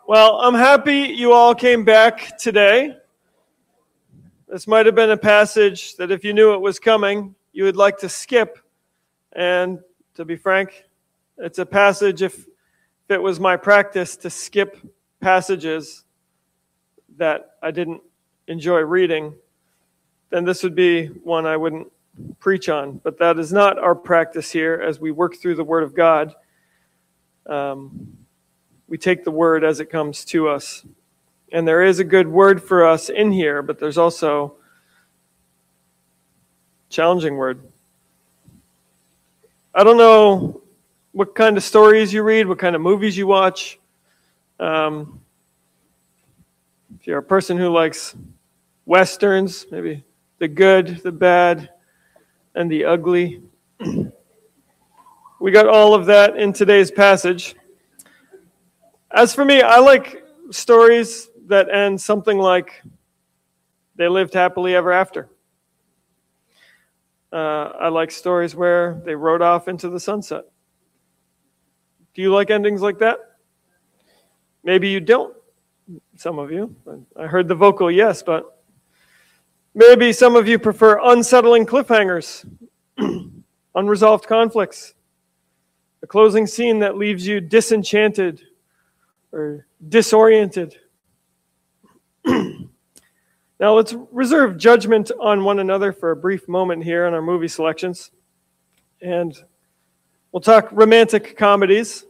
Well, I'm happy you all came back today. This might have been a passage that if you knew it was coming, you would like to skip. And to be frank, it's a passage, if it was my practice to skip passages that I didn't enjoy reading, then this would be one I wouldn't preach on. But that is not our practice here as we work through the Word of God. We take the Word as it comes to us. And there is a good word for us in here, but there's also a challenging word. I don't know what kind of stories you read, what kind of movies you watch. If you're a person who likes Westerns, maybe the good, the bad, and the ugly. We got all of that in today's passage. As for me, I like stories that end something like they lived happily ever after. I like stories where they rode off into the sunset. Do you like endings like that? Maybe you don't, some of you. I heard the vocal yes, but maybe some of you prefer unsettling cliffhangers, unresolved conflicts, a closing scene that leaves you disenchanted or disoriented. Now let's reserve judgment on one another for a brief moment here in our movie selections. And we'll talk romantic comedies.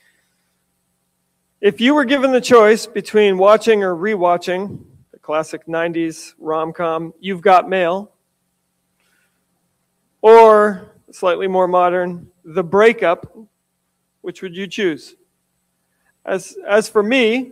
If you were given the choice between watching or rewatching the classic 90s rom-com You've Got Mail, or slightly more modern, The Breakup, which would you choose? As for me,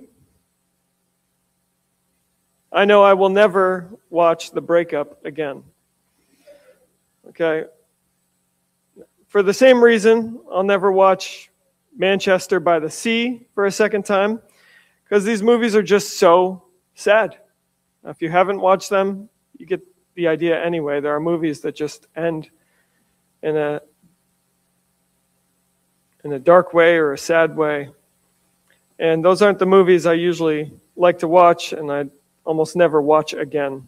I know I will never watch The Breakup again. Okay? For the same reason, I'll never watch Manchester by the Sea for a second time, because these movies are just so sad. Now, if you haven't watched them, you get the idea anyway. There are movies that just end in a dark way or a sad way. And those aren't the movies I usually like to watch, and I almost never watch again.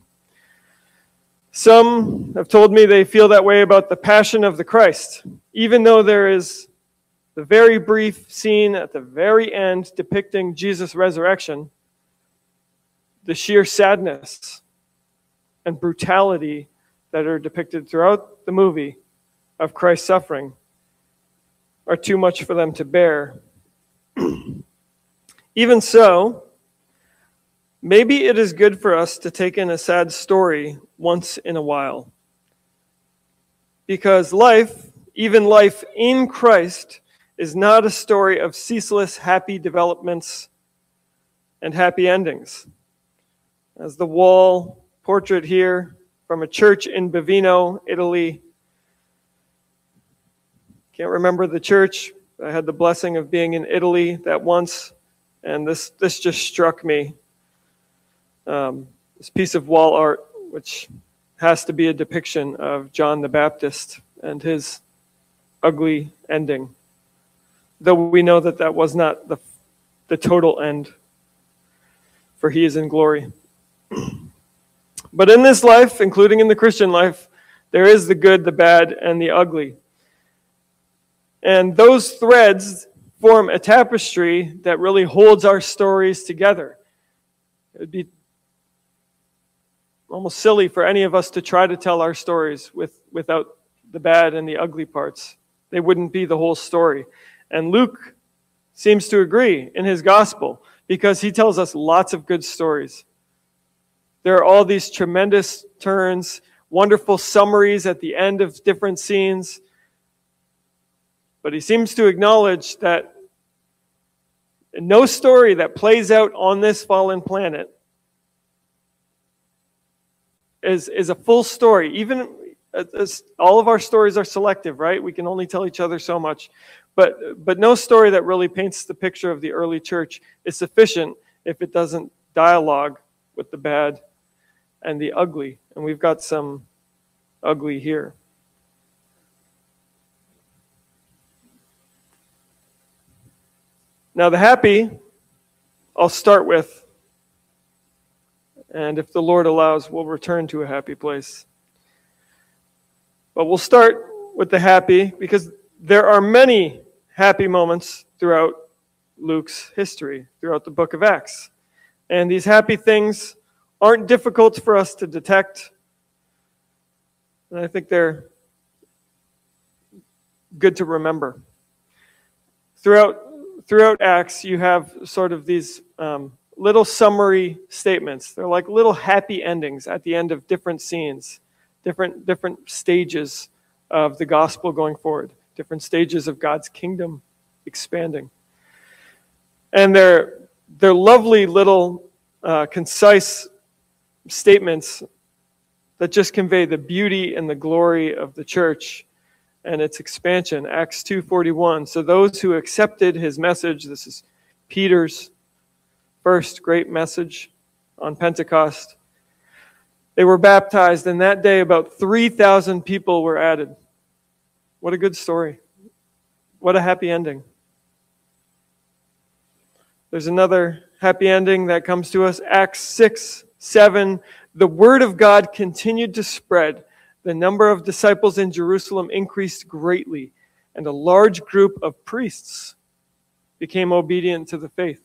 Some have told me they feel that way about The Passion of the Christ, even though there is the very brief scene at the very end depicting Jesus' resurrection. The sheer sadness and brutality that are depicted throughout the movie of Christ's suffering are too much for them to bear. Even so, maybe it is good for us to take in a sad story once in a while. Because life, even life in Christ, is not a story of ceaseless happy developments and happy endings. As the wall portrait here from a church in Bovino, Italy. Can't remember the church. I had the blessing of being in Italy that once, and this just struck me. This piece of wall art, which has to be a depiction of John the Baptist and his ugly ending. Though we know that that was not the total end, for he is in glory. But in this life, including in the Christian life, there is the good, the bad, and the ugly. And those threads form a tapestry that really holds our stories together. It would be almost silly for any of us to try to tell our stories without the bad and the ugly parts. They wouldn't be the whole story. And Luke seems to agree in his gospel because he tells us lots of good stories. There are all these tremendous turns, wonderful summaries at the end of different scenes. But he seems to acknowledge that no story that plays out on this fallen planet is a full story. Even as all of our stories are selective, right? We can only tell each other so much. But no story that really paints the picture of the early church is sufficient if it doesn't dialogue with the bad and the ugly. And we've got some ugly here. Now the happy I'll start with. And if the Lord allows, we'll return to a happy place. But we'll start with the happy because there are many happy moments throughout Luke's history, throughout the book of Acts. And these happy things aren't difficult for us to detect. And I think they're good to remember. Throughout Acts, you have sort of these little summary statements. They're like little happy endings at the end of different scenes, different stages of the gospel going forward, different stages of God's kingdom expanding. And they're lovely little concise statements that just convey the beauty and the glory of the church and its expansion. Acts 2:41. So those who accepted his message, this is Peter's first great message on Pentecost, they were baptized, and that day about 3,000 people were added. What a good story. What a happy ending. There's another happy ending that comes to us. Acts 6:7. The word of God continued to spread. The number of disciples in Jerusalem increased greatly, and a large group of priests became obedient to the faith.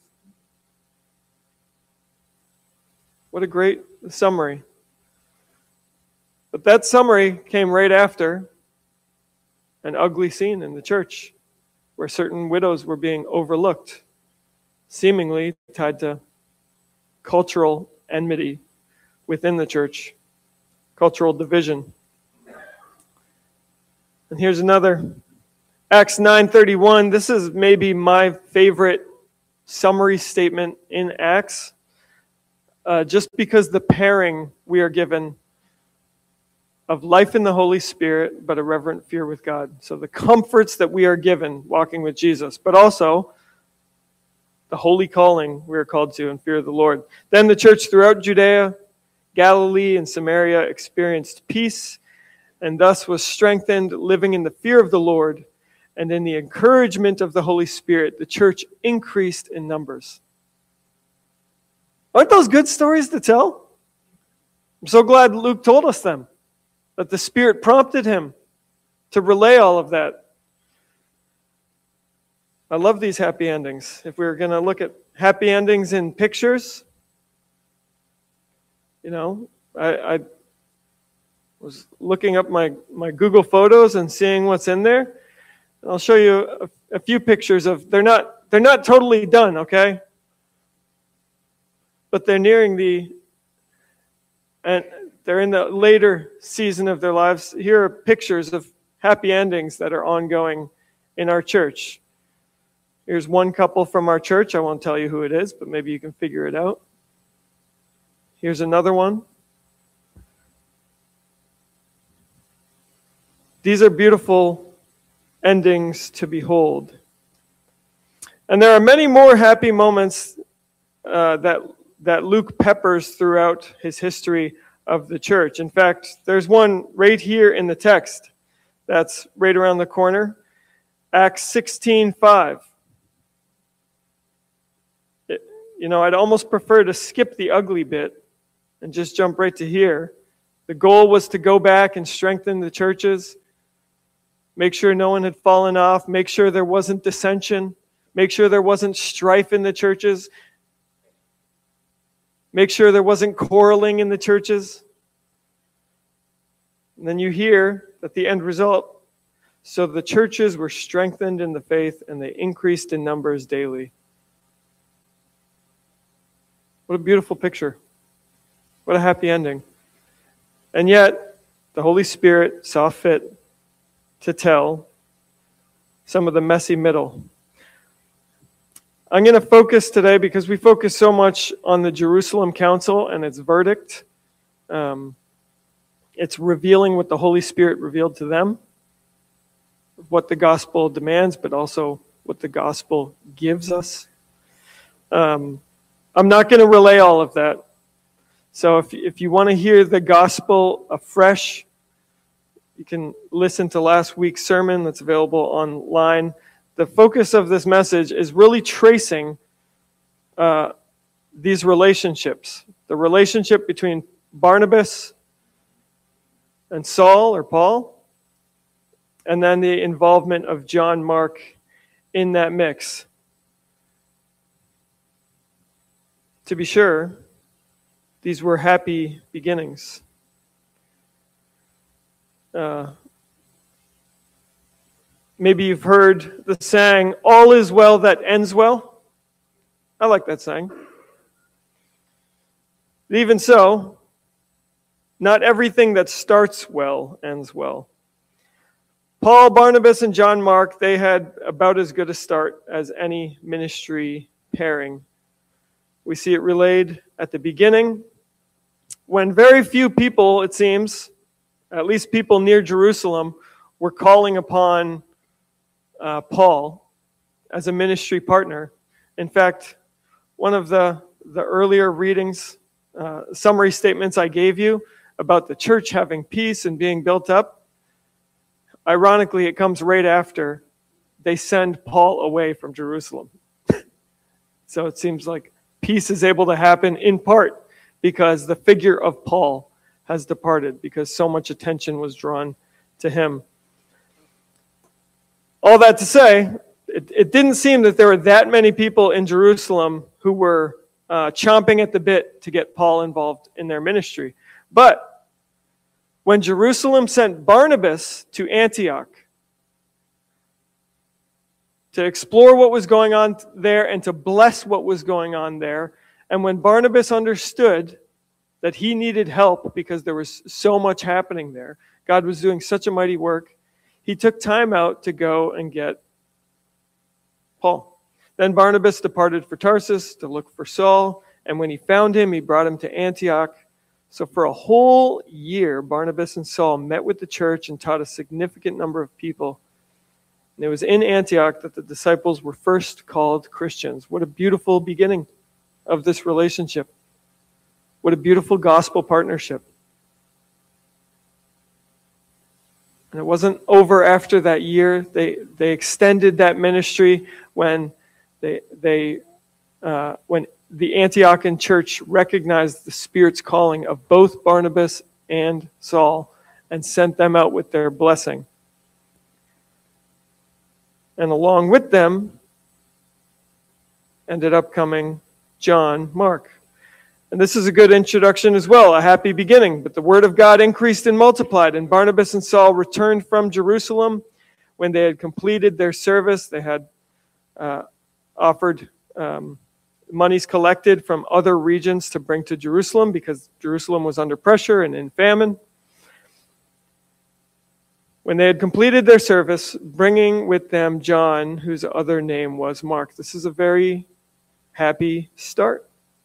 What a great summary. But that summary came right after an ugly scene in the church where certain widows were being overlooked, seemingly tied to cultural enmity within the church, cultural division. And here's another. Acts 9:31. This is maybe my favorite summary statement in Acts, just because the pairing we are given of life in the Holy Spirit, but a reverent fear with God. So the comforts that we are given walking with Jesus, but also the holy calling we are called to in fear of the Lord. Then the church throughout Judea, Galilee, and Samaria experienced peace, and thus was strengthened, living in the fear of the Lord, and in the encouragement of the Holy Spirit, the church increased in numbers. Aren't those good stories to tell? I'm so glad Luke told us them, that the Spirit prompted him to relay all of that. I love these happy endings. If we were going to look at happy endings in pictures, I was looking up my Google Photos and seeing what's in there. And I'll show you a few pictures of, they're not totally done, okay? But they're nearing and they're in the later season of their lives. Here are pictures of happy endings that are ongoing in our church. Here's one couple from our church. I won't tell you who it is, but maybe you can figure it out. Here's another one. These are beautiful endings to behold. And there are many more happy moments that Luke peppers throughout his history of the church. In fact, there's one right here in the text that's right around the corner. Acts 16:5. I'd almost prefer to skip the ugly bit and just jump right to here. The goal was to go back and strengthen the churches, make sure no one had fallen off, make sure there wasn't dissension, make sure there wasn't strife in the churches, make sure there wasn't quarreling in the churches. And then you hear that the end result, so the churches were strengthened in the faith and they increased in numbers daily. What a beautiful picture. What a happy ending. And yet, the Holy Spirit saw fit to tell some of the messy middle. I'm going to focus today, because we focus so much on the Jerusalem Council and its verdict. It's revealing what the Holy Spirit revealed to them, what the gospel demands, but also what the gospel gives us. I'm not going to relay all of that. So if you want to hear the gospel afresh, you can listen to last week's sermon that's available online. The focus of this message is really tracing these relationships, the relationship between Barnabas and Saul or Paul, and then the involvement of John Mark in that mix. To be sure, these were happy beginnings. Maybe you've heard the saying, "All is well that ends well." I like that saying. But even so, not everything that starts well ends well. Paul, Barnabas, and John Mark, they had about as good a start as any ministry pairing. We see it relayed at the beginning, when very few people, it seems, at least people near Jerusalem, were calling upon Paul as a ministry partner. In fact, one of the earlier readings, summary statements I gave you about the church having peace and being built up, ironically, it comes right after they send Paul away from Jerusalem. So it seems like peace is able to happen in part because the figure of Paul has departed, because so much attention was drawn to him. All that to say, it didn't seem that there were that many people in Jerusalem who were chomping at the bit to get Paul involved in their ministry. But when Jerusalem sent Barnabas to Antioch to explore what was going on there and to bless what was going on there, and when Barnabas understood that he needed help because there was so much happening there, God was doing such a mighty work, he took time out to go and get Paul. Then Barnabas departed for Tarsus to look for Saul, and when he found him, he brought him to Antioch. So for a whole year, Barnabas and Saul met with the church and taught a significant number of people. And it was in Antioch that the disciples were first called Christians. What a beautiful beginning of this relationship. What a beautiful gospel partnership. And it wasn't over after that year. They extended that ministry when when the Antiochian church recognized the Spirit's calling of both Barnabas and Saul and sent them out with their blessing. And along with them ended up coming John Mark. And this is a good introduction as well, a happy beginning. But the word of God increased and multiplied, and Barnabas and Saul returned from Jerusalem. When they had completed their service, they had offered monies collected from other regions to bring to Jerusalem because Jerusalem was under pressure and in famine. When they had completed their service, bringing with them John, whose other name was Mark. This is a very happy start.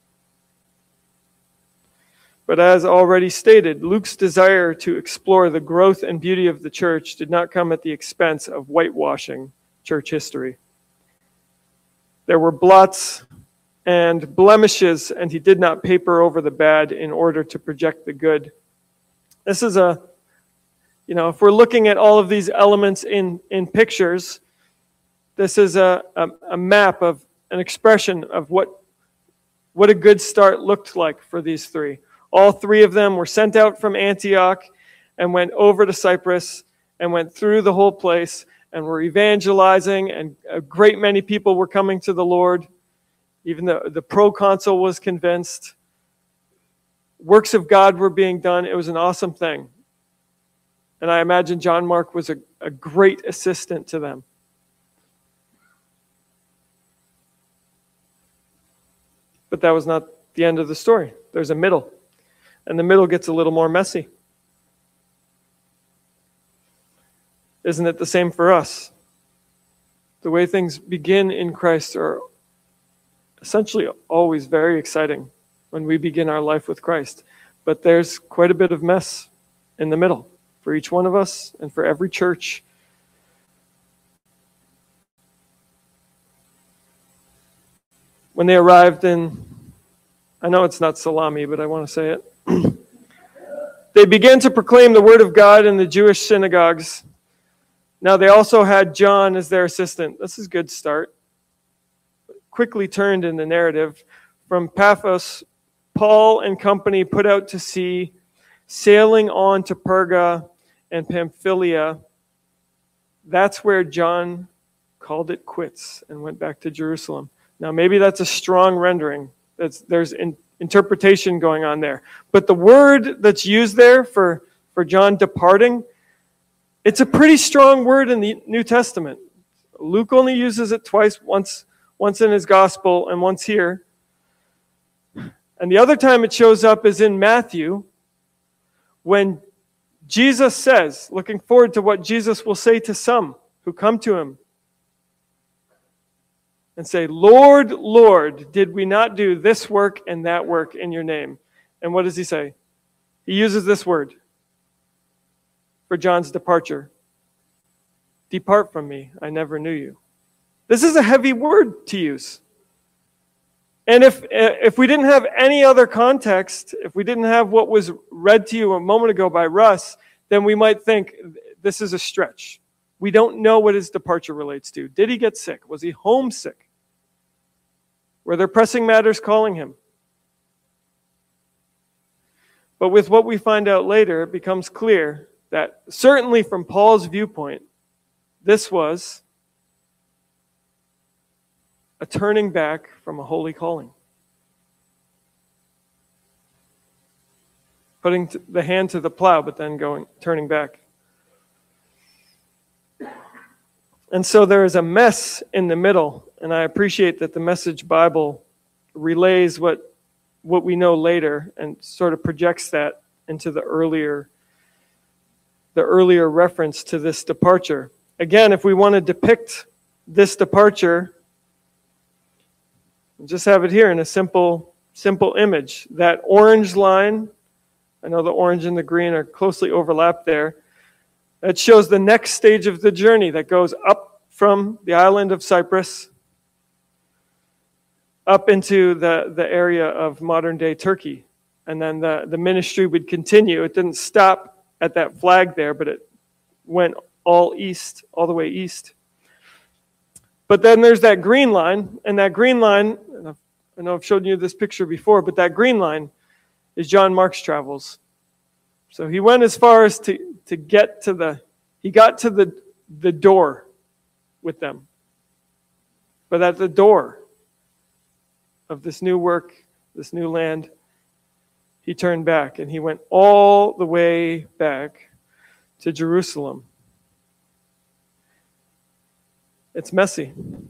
But as already stated, Luke's desire to explore the growth and beauty of the church did not come at the expense of whitewashing church history. There were blots and blemishes, and he did not paper over the bad in order to project the good. This is if we're looking at all of these elements in pictures, this is a map of an expression of what a good start looked like for these three. All three of them were sent out from Antioch and went over to Cyprus and went through the whole place and were evangelizing, and a great many people were coming to the Lord. Even the proconsul was convinced. Works of God were being done. It was an awesome thing. And I imagine John Mark was a great assistant to them. But that was not the end of the story. There's a middle. And the middle gets a little more messy. Isn't it the same for us? The way things begin in Christ are essentially always very exciting when we begin our life with Christ. But there's quite a bit of mess in the middle for each one of us and for every church. When they arrived in, I know it's not Salami, but I want to say it. They began to proclaim the word of God in the Jewish synagogues. Now they also had John as their assistant. This is a good start. Quickly turned in the narrative from Paphos, Paul and company put out to sea, sailing on to Perga and Pamphylia. That's where John called it quits and went back to Jerusalem. Now, maybe that's a strong rendering. There's interpretation going on there. But the word that's used there for John departing, it's a pretty strong word in the New Testament. Luke only uses it twice, once in his gospel and once here. And the other time it shows up is in Matthew, when Jesus says, looking forward to what Jesus will say to some who come to him and say, Lord, Lord, did we not do this work and that work in your name? And what does he say? He uses this word for John's departure. Depart from me, I never knew you. This is a heavy word to use. And if we didn't have any other context, if we didn't have what was read to you a moment ago by Russ, then we might think this is a stretch. We don't know what his departure relates to. Did he get sick? Was he homesick? Were there pressing matters calling him? But with what we find out later, it becomes clear that certainly from Paul's viewpoint, this was a turning back from a holy calling. Putting the hand to the plow, but then turning back. And so there is a mess in the middle, and I appreciate that the Message Bible relays what we know later and sort of projects that into the earlier reference to this departure. Again, if we want to depict this departure, just have it here in a simple image. That orange line, I know the orange and the green are closely overlapped there. That shows the next stage of the journey that goes up from the island of Cyprus up into the area of modern-day Turkey. And then the ministry would continue. It didn't stop at that flag there, but it went all the way east. But then there's that green line, and that green line, and I know I've shown you this picture before, but that green line is John Mark's travels. So he went as far as to get to the door with them. But at the door of this new work, this new land, he turned back, and he went all the way back to Jerusalem. It's messy.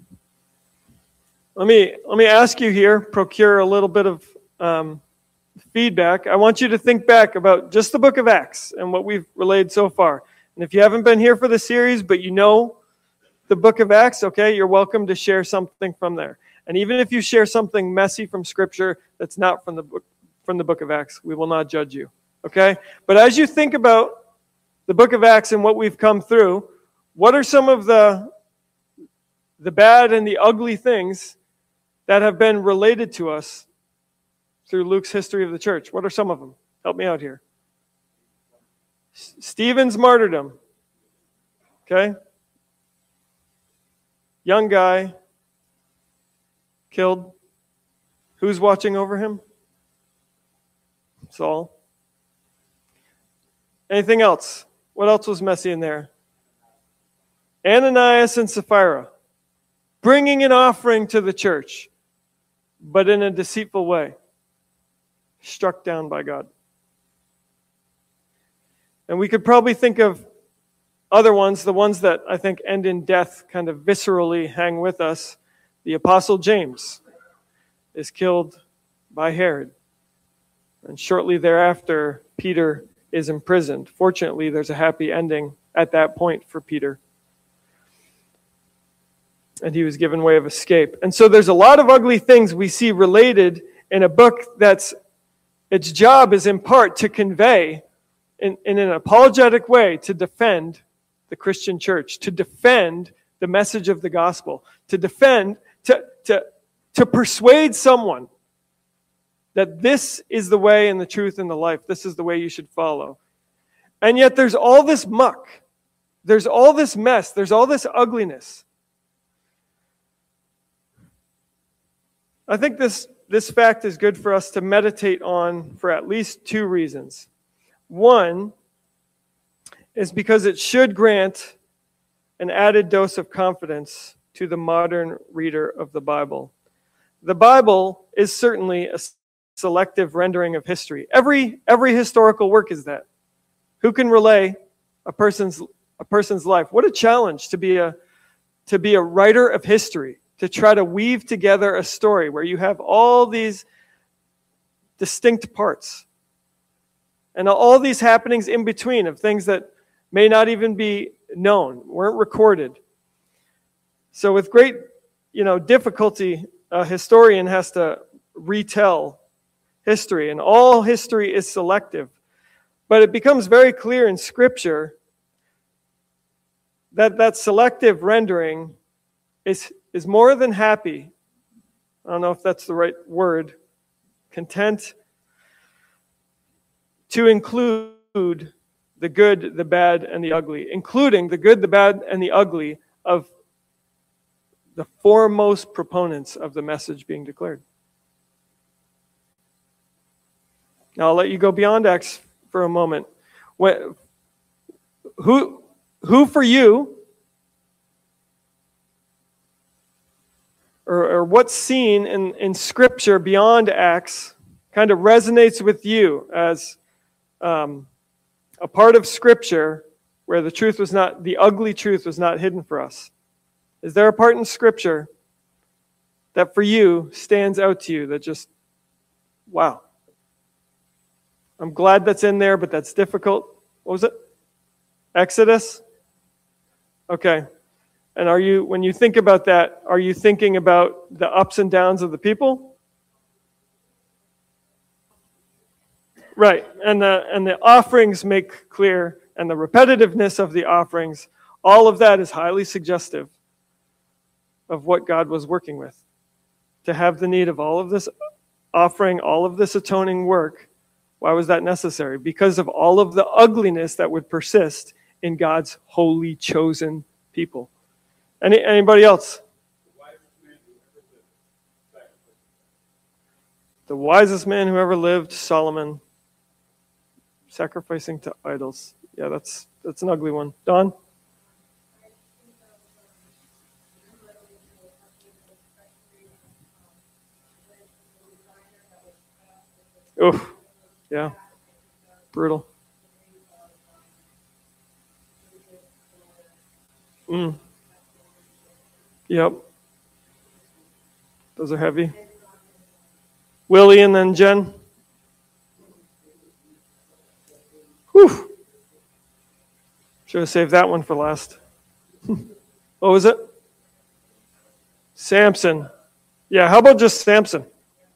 Let me ask you here, procure a little bit of feedback. I want you to think back about just the book of Acts and what we've relayed so far. And if you haven't been here for the series, but you know the book of Acts, okay, you're welcome to share something from there. And even if you share something messy from Scripture that's not from the book of Acts, we will not judge you, okay? But as you think about the book of Acts and what we've come through, what are some of the bad and the ugly things that have been related to us through Luke's history of the church? What are some of them? Help me out here. Stephen's martyrdom. Okay? Young guy, killed. Who's watching over him? Saul. Anything else? What else was messy in there? Ananias and Sapphira. Bringing an offering to the church, but in a deceitful way. Struck down by God. And we could probably think of other ones, the ones that I think end in death, kind of viscerally hang with us. The Apostle James is killed by Herod. And shortly thereafter, Peter is imprisoned. Fortunately, there's a happy ending at that point for Peter. And he was given way of escape. And so there's a lot of ugly things we see related in a book that's, its job is in part to convey, in an apologetic way, to defend the Christian church, to defend the message of the gospel, to defend, to persuade someone that this is the way and the truth and the life. This is the way you should follow. And yet there's all this muck. There's all this mess. There's all this ugliness. I think this this fact is good for us to meditate on for at least two reasons. One is because it should grant an added dose of confidence to the modern reader of the Bible. The Bible is certainly a selective rendering of history. Every historical work is that. Who can relay a person's life? What a challenge to be a writer of history, to try to weave together a story where you have all these distinct parts and all these happenings in between of things that may not even be known, weren't recorded. So with great, difficulty, a historian has to retell history, and all history is selective. But it becomes very clear in Scripture that selective rendering is more than happy. I don't know if that's the right word. Content to include the good, the bad, and the ugly, including the good, the bad, and the ugly of the foremost proponents of the message being declared. Now I'll let you go beyond Acts for a moment. Who for you, or what's seen in Scripture beyond Acts kind of resonates with you as a part of Scripture where the ugly truth was not hidden for us? Is there a part in Scripture that for you stands out to you that just, wow, I'm glad that's in there, but that's difficult? What was it? Exodus? Okay. And when you think about that, are you thinking about the ups and downs of the people? Right. And the offerings make clear, and the repetitiveness of the offerings, all of that is highly suggestive of what God was working with. To have the need of all of this offering, all of this atoning work, why was that necessary? Because of all of the ugliness that would persist in God's holy chosen people. Anybody else? The wisest man who ever lived, Solomon, sacrificing to idols. Yeah, that's an ugly one. Don? Oof. Yeah. Brutal. Yep. Those are heavy. Willie and then Jen. Whew. Should have saved that one for last. What was it? Samson. Yeah, how about just Samson?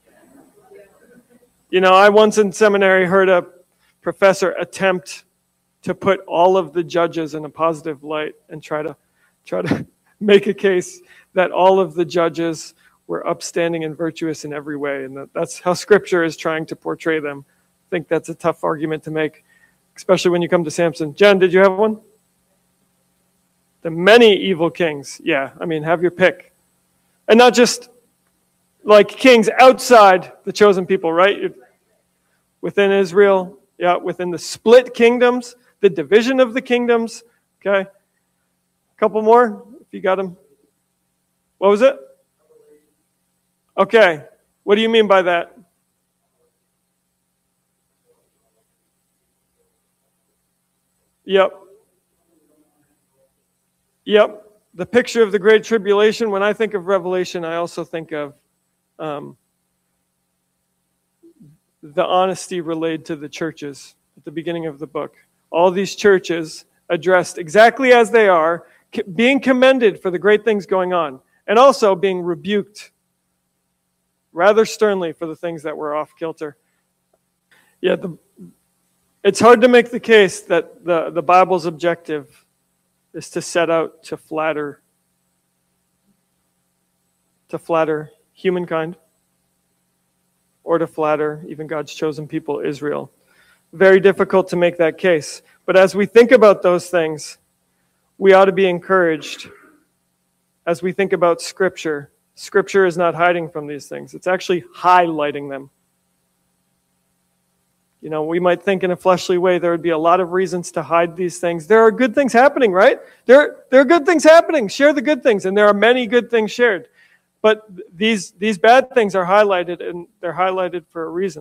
I once in seminary heard a professor attempt to put all of the judges in a positive light and try to make a case that all of the judges were upstanding and virtuous in every way, and that's how Scripture is trying to portray them. I think that's a tough argument to make, especially when you come to Samson. Jen, did you have one? The many evil kings. Yeah, have your pick. And not just like kings outside the chosen people, right? Within Israel, within the split kingdoms, the division of the kingdoms. Okay. A couple more, if you got them. What was it? Okay. What do you mean by that? Yep. The picture of the Great Tribulation, when I think of Revelation, I also think of the honesty relayed to the churches at the beginning of the book. All these churches addressed exactly as they are, being commended for the great things going on, and also being rebuked rather sternly for the things that were off kilter. Yeah, it's hard to make the case that the Bible's objective is to set out to flatter humankind, or to flatter even God's chosen people, Israel. Very difficult to make that case. But as we think about those things, we ought to be encouraged as we think about Scripture Scripture is not hiding from these things. It's actually highlighting them. You know, we might think in a fleshly way there would be a lot of reasons to hide these things. There are good things happening, right? There are good things happening. Share the good things, and there are many good things shared. But these bad things are highlighted, and they're highlighted for a reason.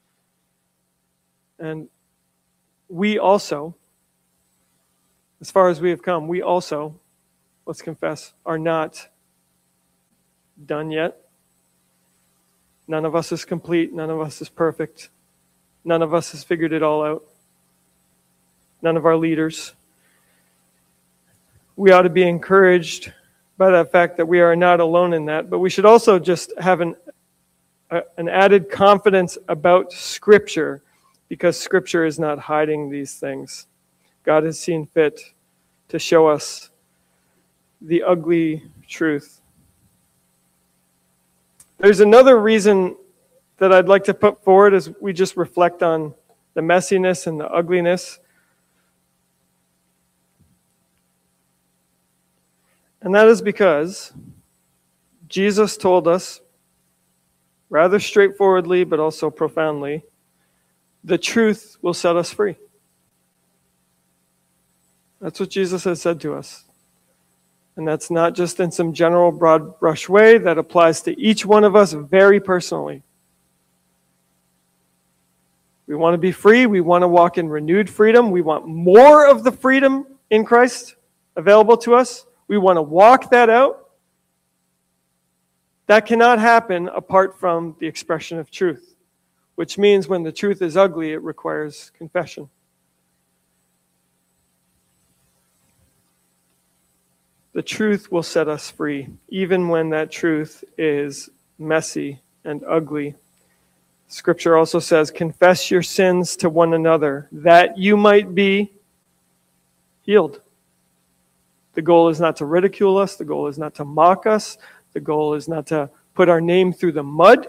And we also, as far as we have come, we also, let's confess, are not done yet. None of us is complete. None of us is perfect. None of us has figured it all out. None of our leaders. We ought to be encouraged by that fact that we are not alone in that, but we should also just have an added confidence about Scripture, because Scripture is not hiding these things. God has seen fit to show us the ugly truth. There's another reason that I'd like to put forward as we just reflect on the messiness and the ugliness. And that is because Jesus told us, rather straightforwardly but also profoundly, the truth will set us free. That's what Jesus has said to us. And that's not just in some general broad brush way. That applies to each one of us very personally. We want to be free. We want to walk in renewed freedom. We want more of the freedom in Christ available to us. We want to walk that out. That cannot happen apart from the expression of truth, which means when the truth is ugly, it requires confession. The truth will set us free, even when that truth is messy and ugly. Scripture also says, confess your sins to one another, that you might be healed. The goal is not to ridicule us. The goal is not to mock us. The goal is not to put our name through the mud,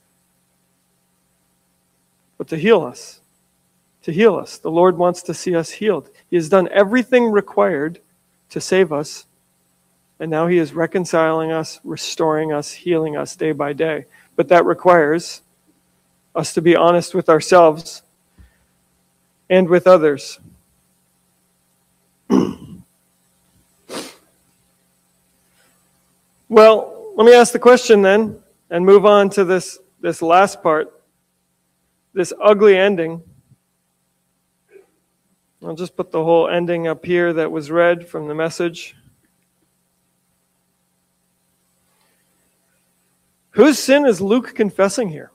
but to heal us. To heal us. The Lord wants to see us healed. He has done everything required to save us, and now He is reconciling us, restoring us, healing us day by day. But that requires us to be honest with ourselves and with others. Well, let me ask the question then, and move on to this last part, this ugly ending. I'll just put the whole ending up here that was read from the Message. Whose sin is Luke confessing here?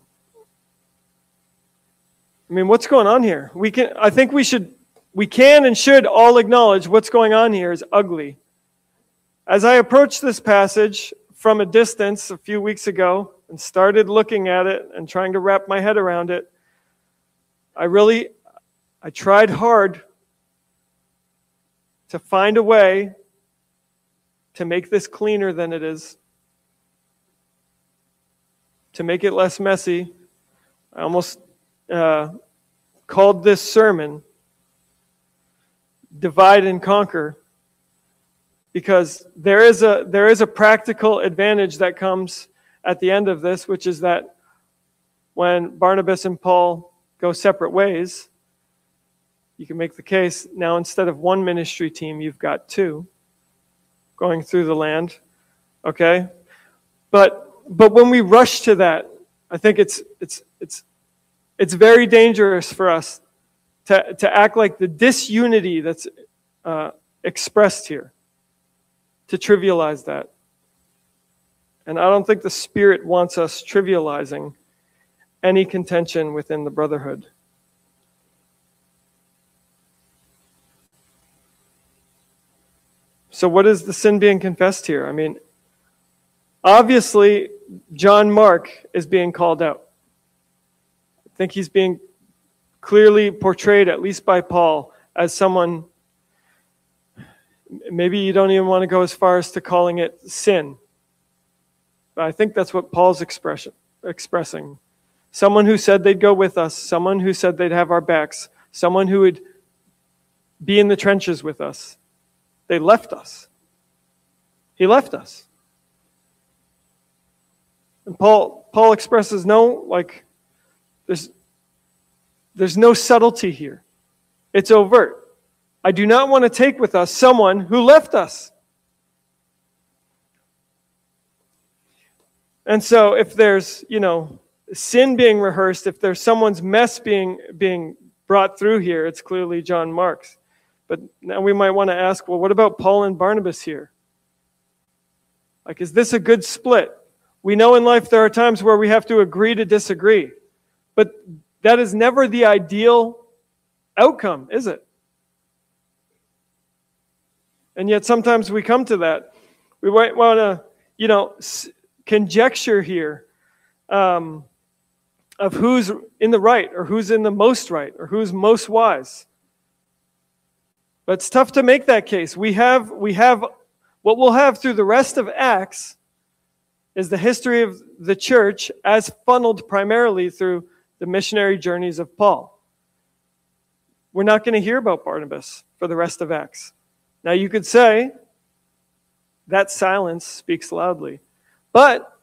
I mean, what's going on here? I think we can and should all acknowledge what's going on here is ugly. As I approached this passage from a distance a few weeks ago and started looking at it and trying to wrap my head around it, I tried hard to find a way to make this cleaner than it is, to make it less messy. I almost called this sermon Divide and Conquer, because there is a practical advantage that comes at the end of this, which is that when Barnabas and Paul go separate ways, you can make the case now instead of one ministry team, you've got two going through the land. Okay? But when we rush to that, I think it's very dangerous for us to act like the disunity that's expressed here, to trivialize that. And I don't think the Spirit wants us trivializing any contention within the brotherhood. So what is the sin being confessed here? I mean, obviously, John Mark is being called out. I think he's being clearly portrayed, at least by Paul, as someone, maybe you don't even want to go as far as to calling it sin. But I think that's what Paul's expressing. Someone who said they'd go with us, someone who said they'd have our backs, someone who would be in the trenches with us. They left us. He left us. And Paul expresses there's no subtlety here. It's overt. I do not want to take with us someone who left us. And so if there's, sin being rehearsed, if there's someone's mess being brought through here, it's clearly John Mark's. But now we might want to ask, well, what about Paul and Barnabas here? Is this a good split? We know in life there are times where we have to agree to disagree. But that is never the ideal outcome, is it? And yet sometimes we come to that. We might want to, conjecture here of who's in the right or who's in the most right or who's most wise. But it's tough to make that case. We have what we'll have through the rest of Acts is the history of the church as funneled primarily through the missionary journeys of Paul. We're not going to hear about Barnabas for the rest of Acts. Now you could say that silence speaks loudly. But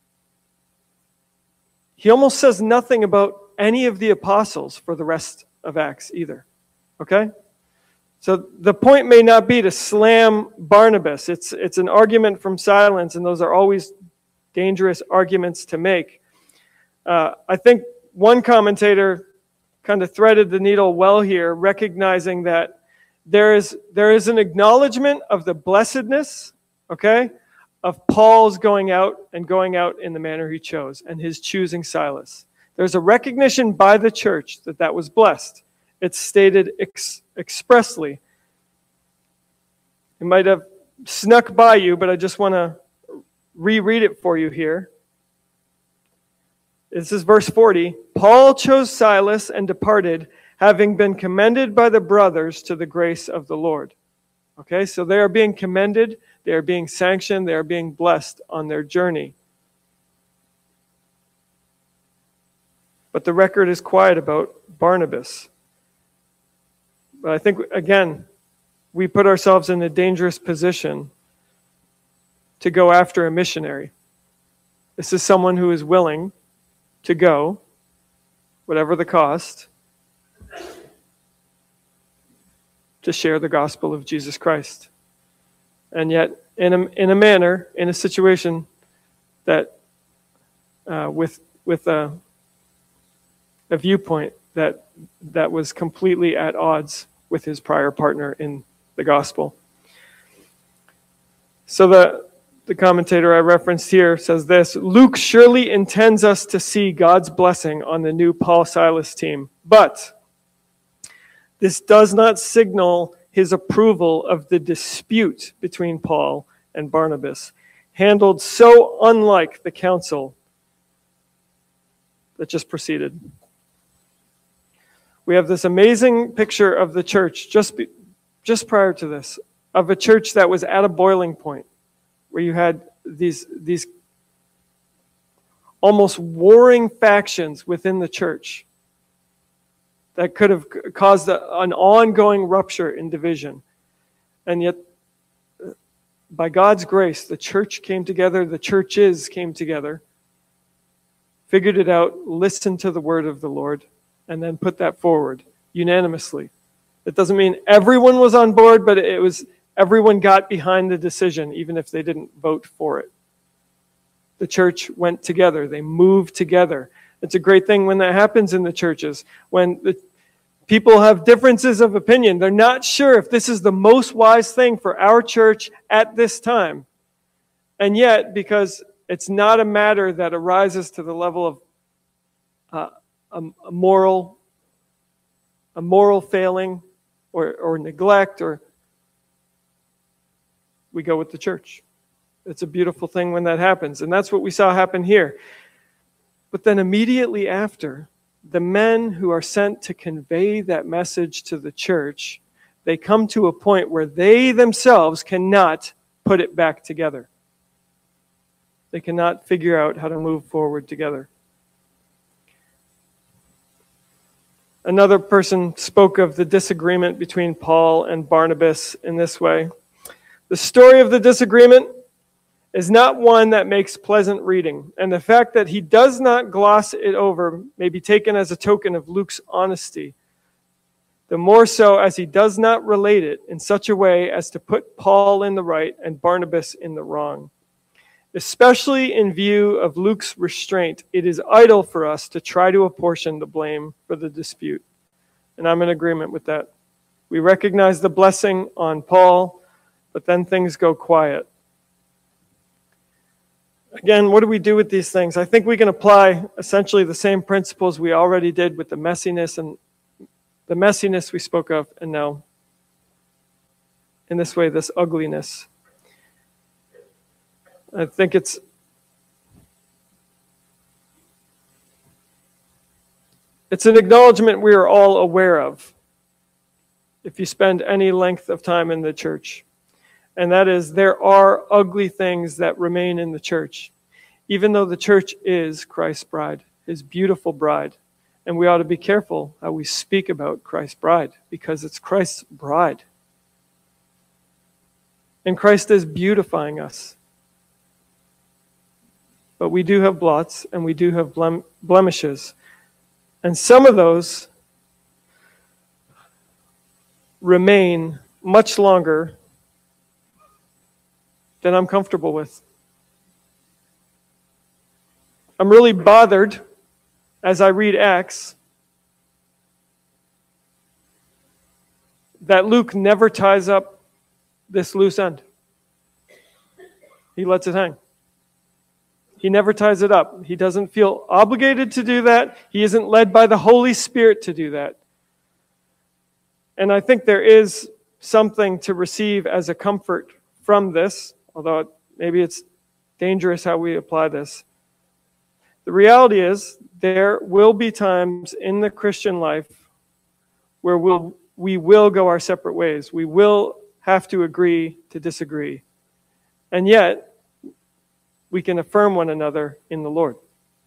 he almost says nothing about any of the apostles for the rest of Acts either. Okay? So the point may not be to slam Barnabas. It's an argument from silence, and those are always dangerous arguments to make. I think one commentator kind of threaded the needle well here, recognizing that there is an acknowledgement of the blessedness, okay, of Paul's going out in the manner he chose and his choosing Silas. There's a recognition by the church that was blessed. It's stated expressly. It might have snuck by you, but I just want to reread it for you here. This is verse 40. Paul chose Silas and departed, having been commended by the brothers to the grace of the Lord. Okay, so they are being commended, they are being sanctioned, they are being blessed on their journey. But the record is quiet about Barnabas. But I think, again, we put ourselves in a dangerous position to go after a missionary. This is someone who is willing to go, whatever the cost, to share the gospel of Jesus Christ. And yet, in a situation that, with a viewpoint that was completely at odds with his prior partner in the gospel. So the commentator I referenced here says this: Luke surely intends us to see God's blessing on the new Paul-Silas team, but this does not signal his approval of the dispute between Paul and Barnabas, handled so unlike the council that just preceded. We have this amazing picture of the church just prior to this, of a church that was at a boiling point, where you had these almost warring factions within the church that could have caused an ongoing rupture in division. And yet, by God's grace, the church came together, the churches came together, figured it out, listened to the word of the Lord, and then put that forward unanimously. It doesn't mean everyone was on board, but it was everyone got behind the decision, even if they didn't vote for it. The church went together. They moved together. It's a great thing when that happens in the churches. When the people have differences of opinion, they're not sure if this is the most wise thing for our church at this time. And yet, because it's not a matter that arises to the level of a moral failing or neglect, or we go with the church. It's a beautiful thing when that happens. And that's what we saw happen here. But then immediately after, the men who are sent to convey that message to the church, they come to a point where they themselves cannot put it back together. They cannot figure out how to move forward together. Another person spoke of the disagreement between Paul and Barnabas in this way. The story of the disagreement is not one that makes pleasant reading, and the fact that he does not gloss it over may be taken as a token of Luke's honesty, the more so as he does not relate it in such a way as to put Paul in the right and Barnabas in the wrong. Especially in view of Luke's restraint, it is idle for us to try to apportion the blame for the dispute. And I'm in agreement with that. We recognize the blessing on Paul, but then things go quiet. Again, what do we do with these things? I think we can apply essentially the same principles we already did with the messiness we spoke of, and now in this way, this ugliness. I think it's an acknowledgement we are all aware of if you spend any length of time in the church. And that is, there are ugly things that remain in the church, even though the church is Christ's bride, his beautiful bride. And we ought to be careful how we speak about Christ's bride, because it's Christ's bride. And Christ is beautifying us. But we do have blots, and we do have blemishes. And some of those remain much longer than I'm comfortable with. I'm really bothered as I read Acts that Luke never ties up this loose end. He lets it hang. He never ties it up. He doesn't feel obligated to do that. He isn't led by the Holy Spirit to do that. And I think there is something to receive as a comfort from this, although maybe it's dangerous how we apply this. The reality is there will be times in the Christian life where we will go our separate ways. We will have to agree to disagree. And yet, we can affirm one another in the Lord.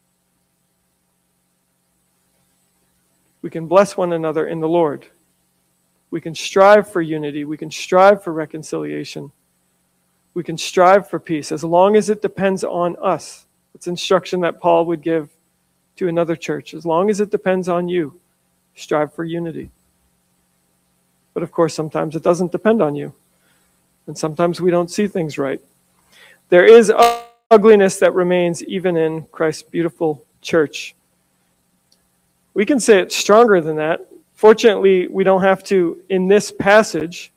We can bless one another in the Lord. We can strive for unity. We can strive for reconciliation. We can strive for peace as long as it depends on us. It's instruction that Paul would give to another church. As long as it depends on you, strive for unity. But of course, sometimes it doesn't depend on you. And sometimes we don't see things right. There is ugliness that remains even in Christ's beautiful church. We can say it's stronger than that. Fortunately, we don't have to in this passage.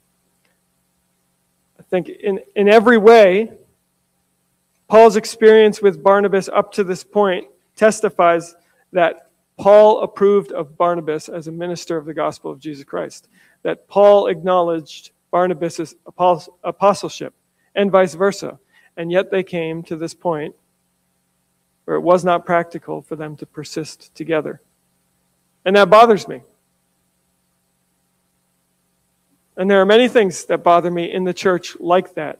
I think in every way, Paul's experience with Barnabas up to this point testifies that Paul approved of Barnabas as a minister of the gospel of Jesus Christ, that Paul acknowledged Barnabas' apostleship, and vice versa. And yet they came to this point where it was not practical for them to persist together. And that bothers me. And there are many things that bother me in the church like that.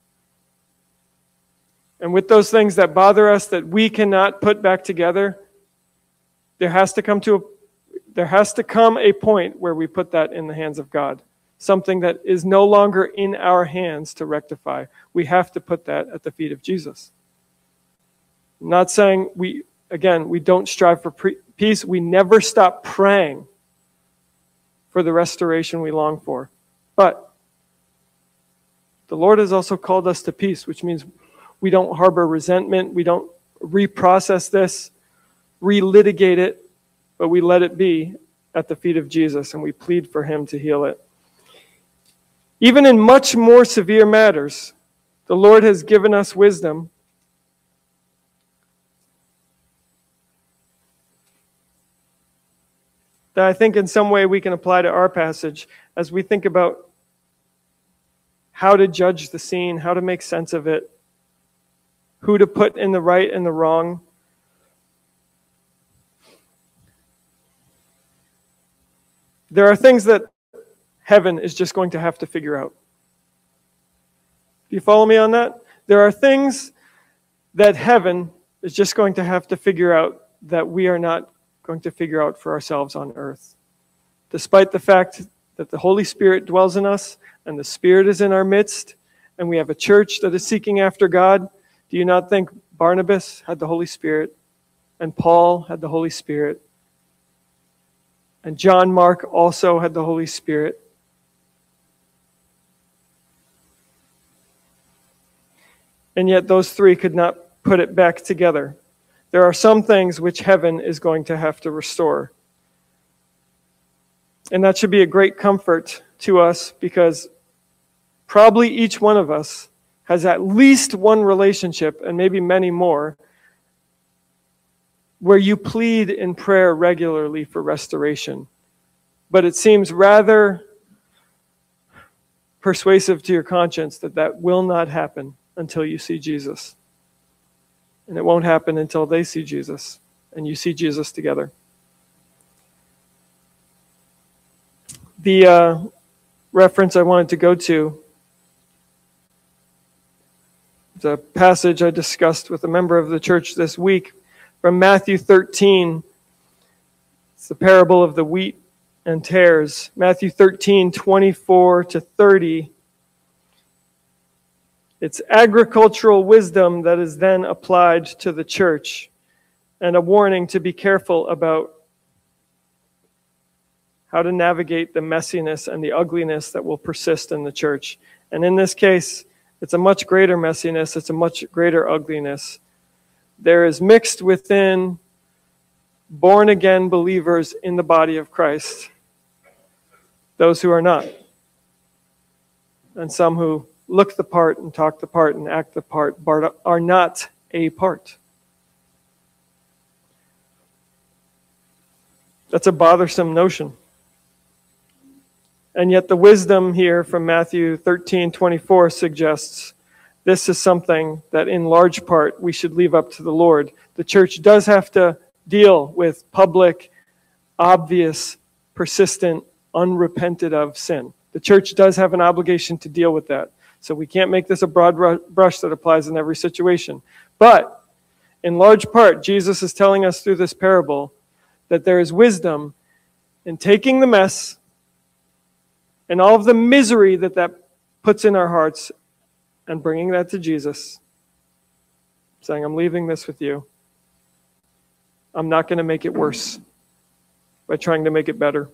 And with those things that bother us that we cannot put back together, there has to come a point where we put that in the hands of God. Something that is no longer in our hands to rectify. We have to put that at the feet of Jesus. I'm not saying we don't strive for peace. We never stop praying for the restoration we long for. But the Lord has also called us to peace, which means we don't harbor resentment. We don't reprocess this, relitigate it, but we let it be at the feet of Jesus, and we plead for him to heal it. Even in much more severe matters, the Lord has given us wisdom that I think in some way we can apply to our passage as we think about how to judge the scene, how to make sense of it, who to put in the right and the wrong. There are things that heaven is just going to have to figure out. Do you follow me on that? There are things that heaven is just going to have to figure out that we are not going to figure out for ourselves on earth. Despite the fact that the Holy Spirit dwells in us and the Spirit is in our midst, and we have a church that is seeking after God, Do you not think Barnabas had the Holy Spirit, and Paul had the Holy Spirit, and John Mark also had the Holy Spirit? And yet those three could not put it back together. There are some things which heaven is going to have to restore. And that should be a great comfort to us, because probably each one of us has at least one relationship, and maybe many more, where you plead in prayer regularly for restoration. But it seems rather persuasive to your conscience that that will not happen until you see Jesus. And it won't happen until they see Jesus and you see Jesus together. The reference I wanted to go to, the passage I discussed with a member of the church this week from Matthew 13. It's the parable of the wheat and tares. Matthew 13, 24 to 30. It's agricultural wisdom that is then applied to the church, and a warning to be careful about how to navigate the messiness and the ugliness that will persist in the church. And in this case, it's a much greater messiness, it's a much greater ugliness. There is mixed within born-again believers in the body of Christ those who are not, and some who look the part and talk the part and act the part, but are not a part. That's a bothersome notion. And yet the wisdom here from Matthew 13:24 suggests this is something that in large part we should leave up to the Lord. The church does have to deal with public, obvious, persistent, unrepented of sin. The church does have an obligation to deal with that. So we can't make this a broad brush that applies in every situation. But in large part, Jesus is telling us through this parable that there is wisdom in taking the mess and all of the misery that that puts in our hearts and bringing that to Jesus, saying, I'm leaving this with you. I'm not going to make it worse by trying to make it better.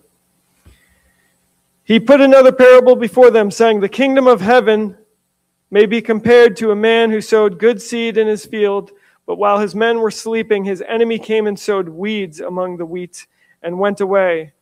He put another parable before them, saying, the kingdom of heaven may be compared to a man who sowed good seed in his field, but while his men were sleeping, his enemy came and sowed weeds among the wheat and went away.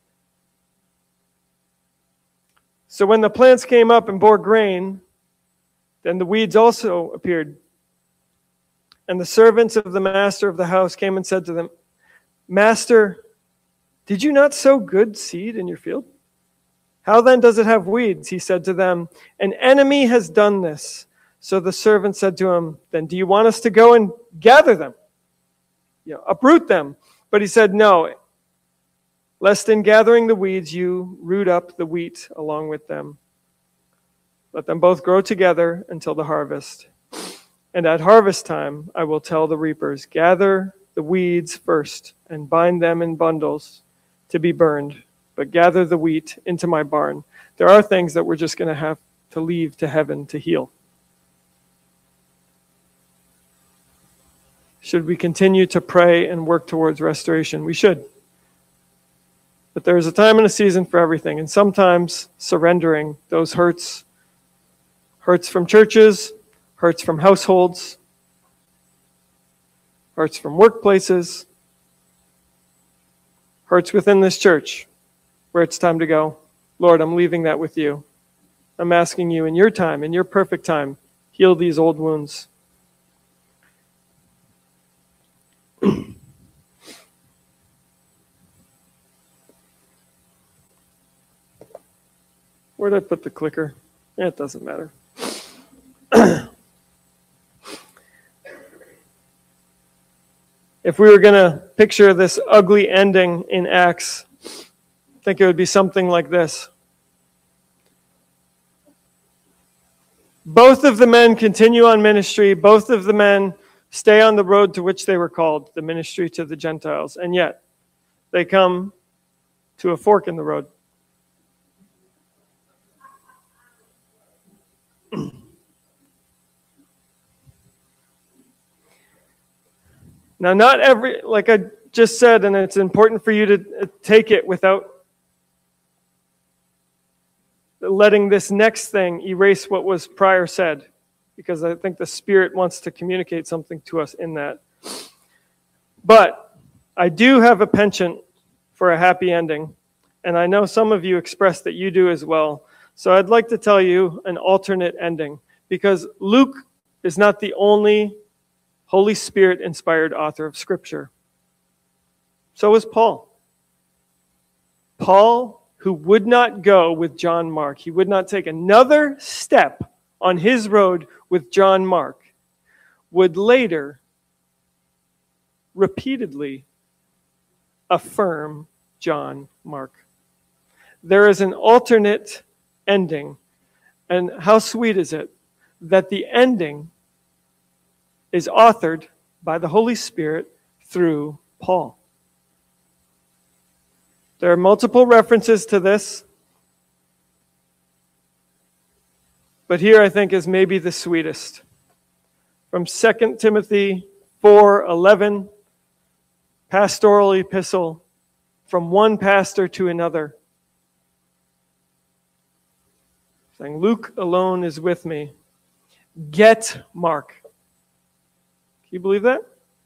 So when the plants came up and bore grain, then the weeds also appeared. And the servants of the master of the house came and said to them, Master, did you not sow good seed in your field? How then does it have weeds? He said to them, an enemy has done this. So the servant said to him, then do you want us to go and gather them? Uproot them. But he said, no, lest in gathering the weeds you root up the wheat along with them. Let them both grow together until the harvest. And at harvest time I will tell the reapers, gather the weeds first and bind them in bundles to be burned, but gather the wheat into my barn. There are things that we're just going to have to leave to heaven to heal. Should we continue to pray and work towards restoration? We should. But there is a time and a season for everything, and sometimes surrendering those hurts from churches, hurts from households, hurts from workplaces, hurts within this church, where it's time to go, Lord, I'm leaving that with you. I'm asking you in your time, in your perfect time, heal these old wounds. Where did I put the clicker? It doesn't matter. If we were going to picture this ugly ending in Acts, I think it would be something like this. Both of the men continue on ministry. Both of the men stay on the road to which they were called, the ministry to the Gentiles. And yet, they come to a fork in the road. Now, not every, like I just said, and it's important for you to take it without letting this next thing erase what was prior said, because I think the Spirit wants to communicate something to us in that. But I do have a penchant for a happy ending, and I know some of you expressed that you do as well. So I'd like to tell you an alternate ending, because Luke is not the only Holy Spirit-inspired author of Scripture. So is Paul. Paul, who would not go with John Mark, he would not take another step on his road with John Mark, would later repeatedly affirm John Mark. There is an alternate ending, and how sweet is it that the ending is authored by the Holy Spirit through Paul. There are multiple references to this, but here I think is maybe the sweetest. From 2 Timothy 4:11, pastoral epistle from one pastor to another, saying, Luke alone is with me. Get Mark. Can you believe that?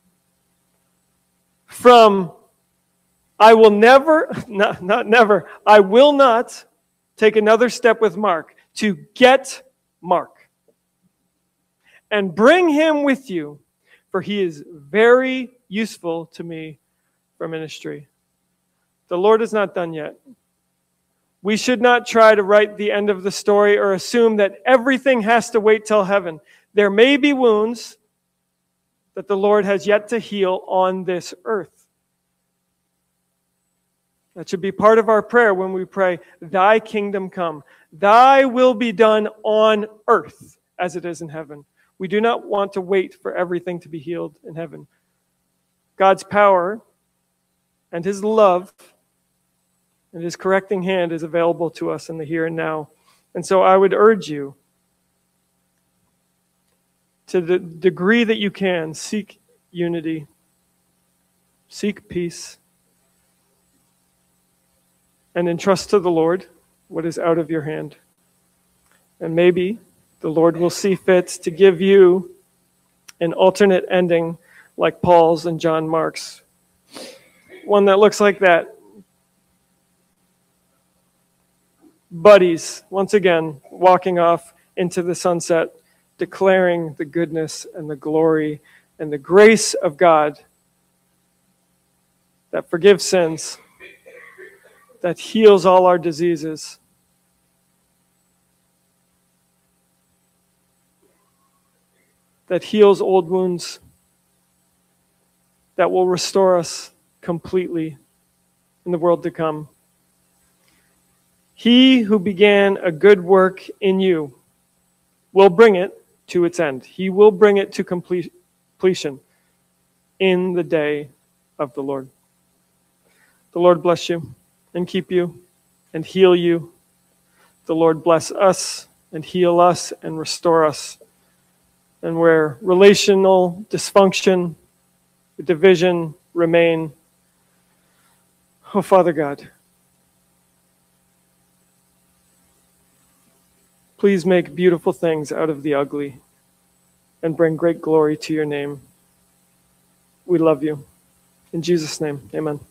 From I will never, not never, I will not take another step with Mark, to get Mark. And bring him with you, for he is very useful to me for ministry. The Lord is not done yet. We should not try to write the end of the story or assume that everything has to wait till heaven. There may be wounds that the Lord has yet to heal on this earth. That should be part of our prayer when we pray, Thy kingdom come. Thy will be done on earth as it is in heaven. We do not want to wait for everything to be healed in heaven. God's power and His love and His correcting hand is available to us in the here and now. And so I would urge you, to the degree that you can, seek unity, seek peace, and entrust to the Lord what is out of your hand. And maybe the Lord will see fit to give you an alternate ending like Paul's and John Mark's. One that looks like that. Buddies, once again, walking off into the sunset, declaring the goodness and the glory and the grace of God that forgives sins, that heals all our diseases, that heals old wounds, that will restore us completely in the world to come. He who began a good work in you will bring it to its end. He will bring it to completion in the day of the Lord. The Lord bless you and keep you and heal you. The Lord bless us and heal us and restore us. And where relational dysfunction, division remain, oh Father God, please make beautiful things out of the ugly and bring great glory to your name. We love you. In Jesus' name, amen.